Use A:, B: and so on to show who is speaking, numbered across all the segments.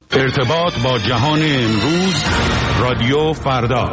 A: ارتباط با جهان امروز، رادیو فردا.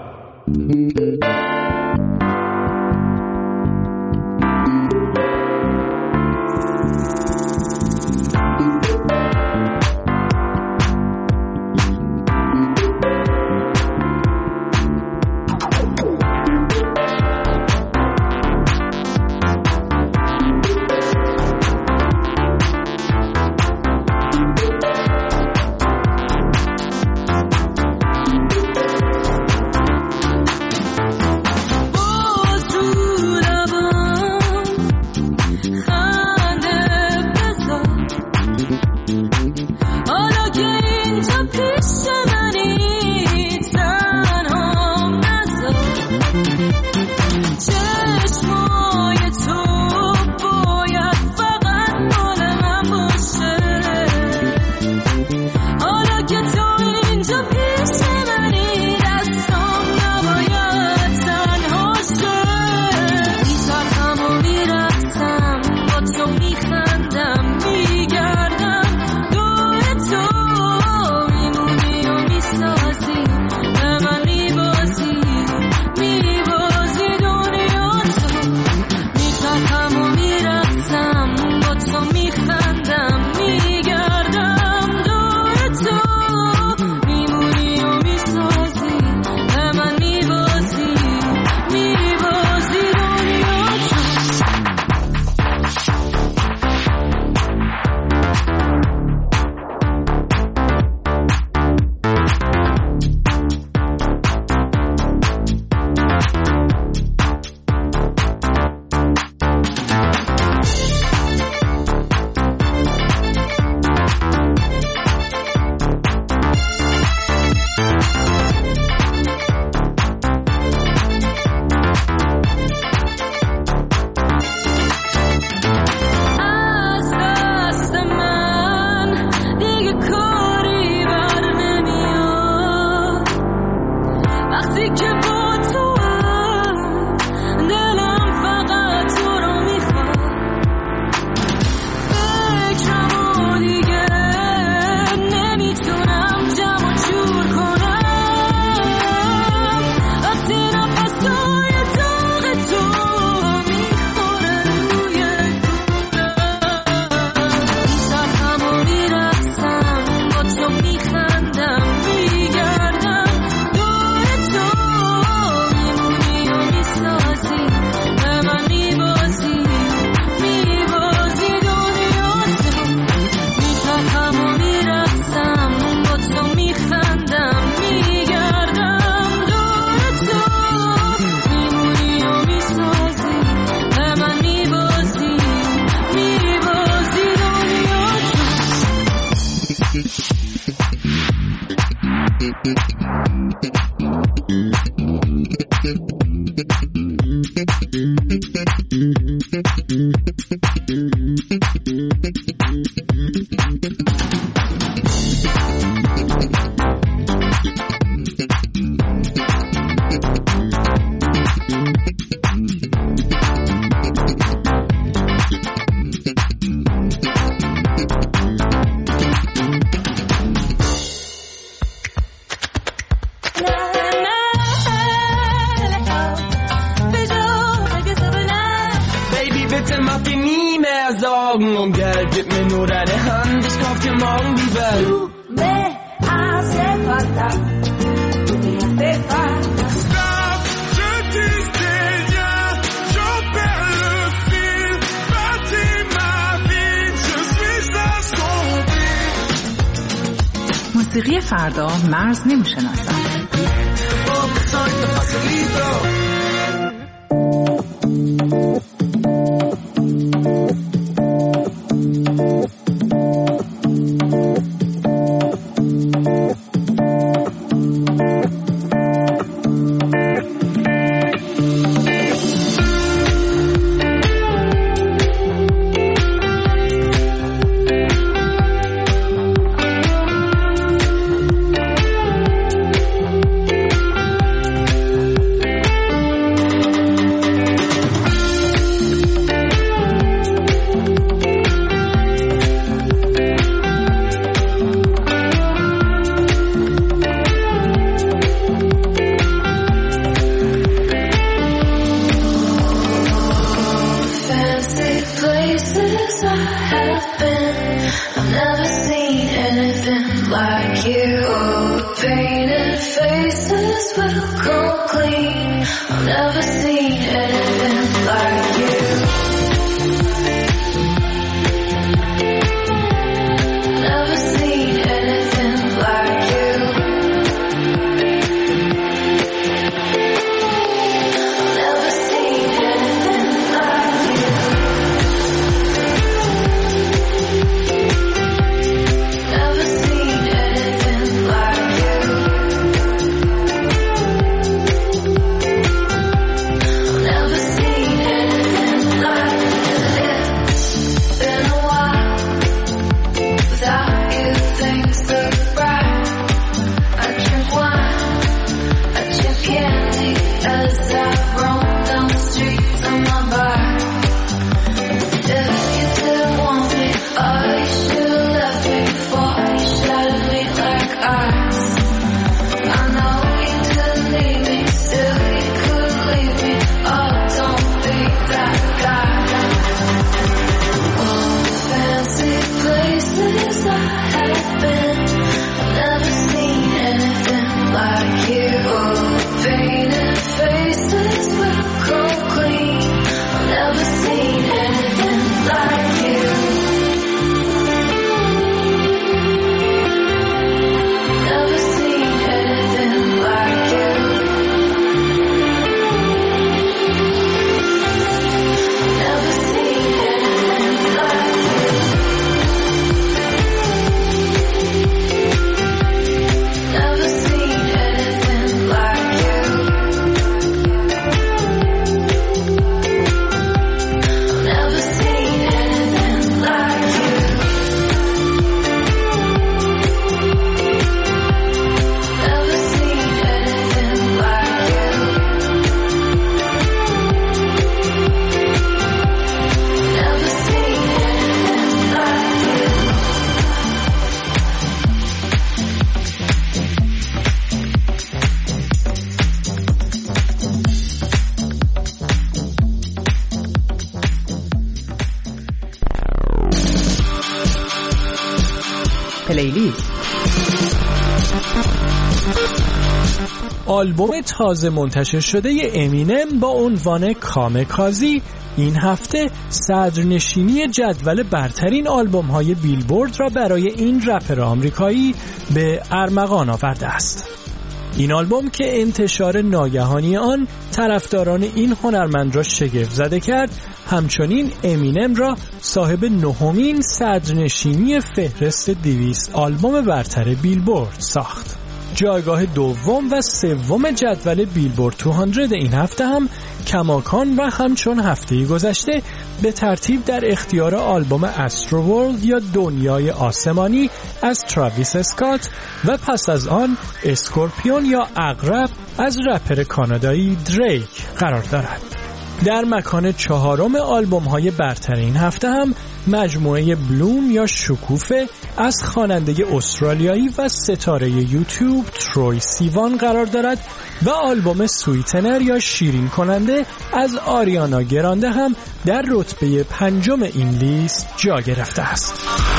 B: موسیقی فردا مرز نمی‌شناسد.
C: like you. Painted faces will come clean. I've never seen anything like you. Never seen anything like you. Never seen anything like you. Never seen anything like you. Never seen anything like you. It's been a while without you, things look bright. I drink wine, I chip candy as I roam down the streets on my bike. If you didn't want me, oh, you should've left me before you shattered me like ice. I know you didn't need me, still you could leave me. Oh, don't be that guy. All the fancy places I have been, never seen anything like you. Painted faces will come clean. I've never seen anything like you. Never seen anything like you. Never seen anything like you. Never seen anything like you. Never seen anything like you. Never seen anything like you. Never seen anything like you.
B: پلیلیست.
D: آلبوم تازه منتشر شده امینم با عنوان کامکازی این هفته صدرنشینی جدول برترین آلبوم‌های بیلبورد را برای این رپر آمریکایی به ارمغان آورده است. این آلبوم که انتشار ناگهانی آن طرفداران این هنرمند را شگفت زده کرد، همچنین امینم را صاحب نهمین صدرنشینی فهرست 200 آلبوم برتر بیلبورد ساخت. جایگاه دوم و سوم جدول بیلبورد 200 این هفته هم کماکان و همچون هفته گذشته به ترتیب در اختیار آلبوم استرو ورلد یا دنیای آسمانی از تراویس اسکات و پس از آن اسکورپیون یا عقرب از رپر کانادایی دریک قرار دارد. در مکان چهارم آلبوم‌های برتر این هفته هم مجموعه بلوم یا شکوفه از خواننده استرالیایی و ستاره یوتیوب تروی سیوان قرار دارد و آلبوم سویتنر یا شیرین کننده از آریانا گرانده هم در رتبه 5 این لیست جا گرفته است.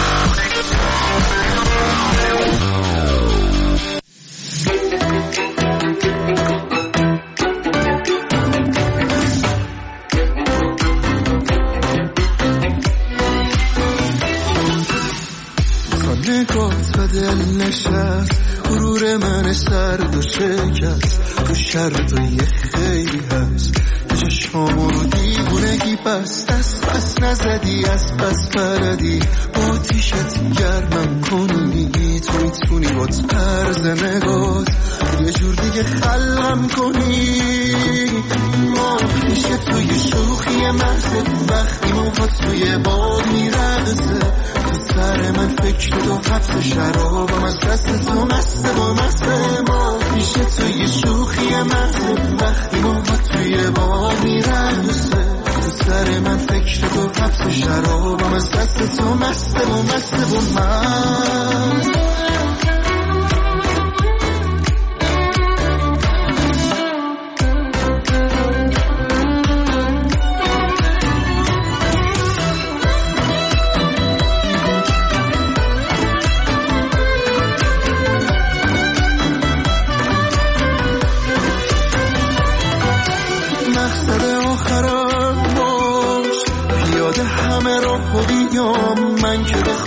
E: نگات و دل نشست غرور من سرد و شکست تو شرطای خیلی هست چشمامو رو دیوونگی بست از پس نزدی از پس بلدی با تیشت گرمم کنی تو میتونی با طرز نگات یه جور دیگه خلقم کنی ما میشه توی شوخی محض وقتی موها توی باد میرقصه تو سر من فکر تو حبس شرابم از دست تو مسته با مسته ما میشه توی شوخی محض وقتی موها توی باد میرقصه تو سر من فکر تو حبس شرابم از دست تو مسته با مسته با من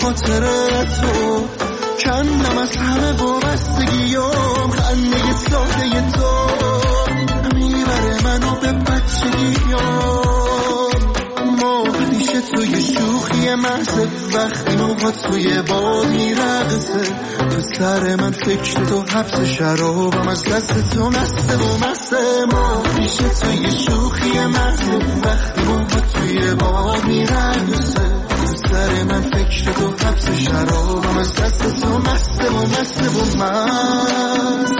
E: خاطر تو کندم از همه وابستگیام خنده ساده تو میبره منو به بچگیام ما پیش توی شوخی محض وقتی موها توی باد میرقصه تو سر من فکر تو حبس شرابم از دست تو مسته و مسته ما پیش توی شوخی محض وقتی موها توی باد میرقصه تو سر من فکر تو حبس شرابم از دست تو مسته و مسته و من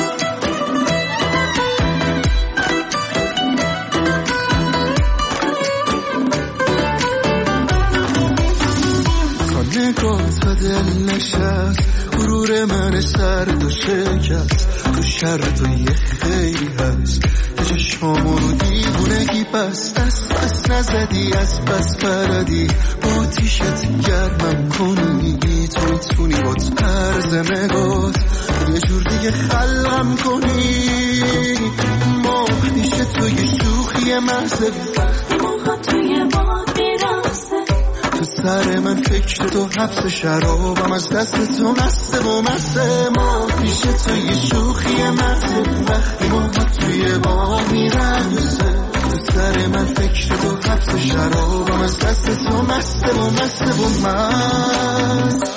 E: نگاه تا دل نشست غرور من سرد و شکست تو شرط و یه خیلی هست چشمامو رو دیوونگی بست دست نزدی از بس بردی با تیشت گرمم کنی تو میتونی با طرز نگات یه جور دیگه خلقم کنی ما پیش توی شوخی محض موها توی باد میرقصه تو سر من فکر تو حبس شرابم از دست تو مسته و مسته ما پیش توی شوخی محض وقتی موها توی باد میرقصه تو سر من فکر تو حبس شرابم از دست تو مسته و مسته و مست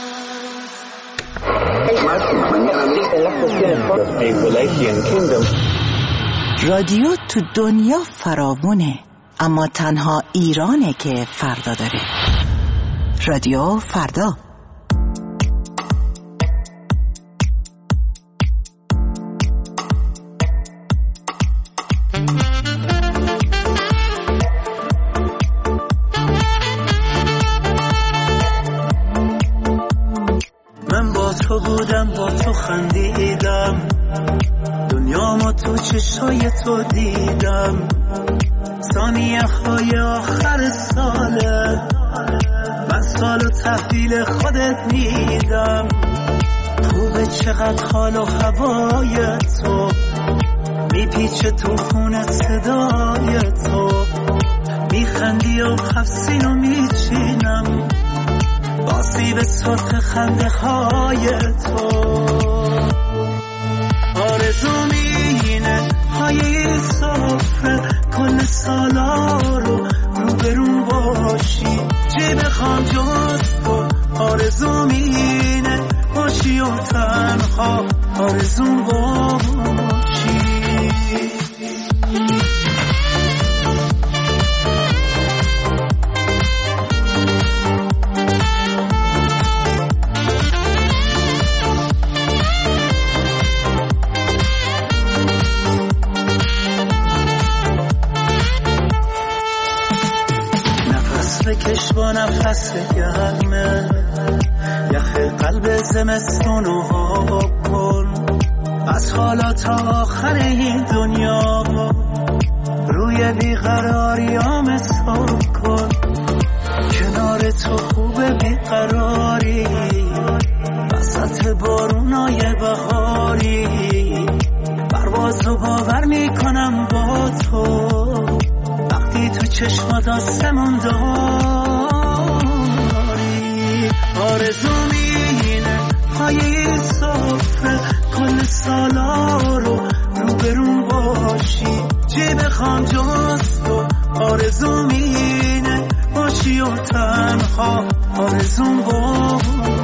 F: رادیو تو دنیا فراوونه اما تنها ایرانه که فردا داره. رادیو فردا.
G: من با تو بودم با تو خندیدم دنیامو تو چشای تو دیدم ثانیه های آخر ساله من سالو تحویل خودت میدم خوبه چقدر حال و هوای تو میپیچه تو خونت صدای تو میخندی و حفظینو میچینم آسیب سرخ خنده های تو آرزومینه های صفره کل سالا رو برون باشی چی بخوام جز تو آرزومینه باشی و تنها آرزوم باشی بکش با نفس گرمه یخ قلب زمستونو آب کن از حالا تا آخر این دنیا روی بیقراریام حساب کن کنار تو خوبه بیقراری وسط بارونای بهاری پروازو باور میکنم با تو تو چشمات آسمون داری آرزومینه های صفره کل سالا رو برون باشی چی بخوام جز تو آرزومینه باشی و تنها آرزوم باشی